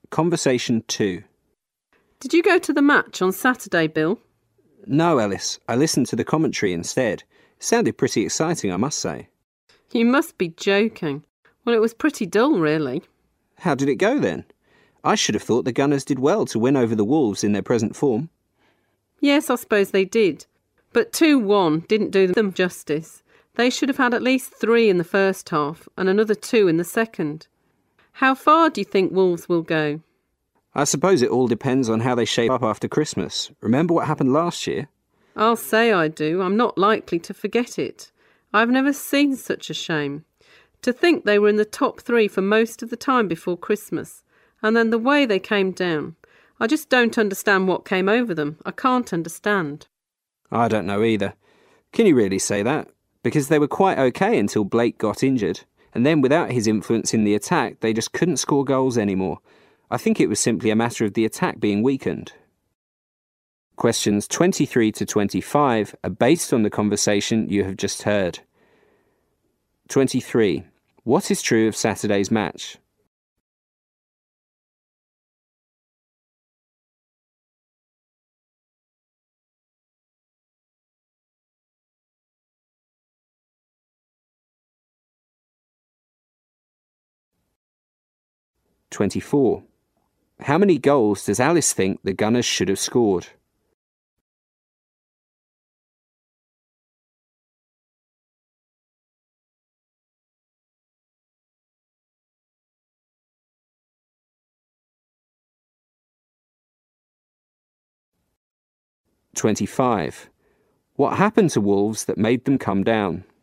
Conversation 2. Did you go to the match on Saturday, Bill? No, Ellis. I listened to the commentary instead. It sounded pretty exciting, I must say. You must be joking. Well, it was pretty dull, really. How did it go then? I should have thought the Gunners did well to win over the Wolves in their present form. Yes, I suppose they did. But 2-1 didn't do them justice. They should have had at least 3 in the first half and another 2 in the second. How far do you think Wolves will go? I suppose it all depends on how they shape up after Christmas. Remember what happened last year? I'll say I do. I'm not likely to forget it. I've never seen such a shame. To think they were in the top 3 for most of the time before Christmas, and then the way they came down. I just don't understand what came over them. I can't understand. I don't know either. Can you really say that? Because they were quite okay until Blake got injured, and then without his influence in the attack, they just couldn't score goals anymore. I think it was simply a matter of the attack being weakened. Questions 23 to 25 are based on the conversation you have just heard. 23. What is true of Saturday's match? (24) How many goals does Alice think the Gunners should have scored? (25) What happened to Wolves that made them come down?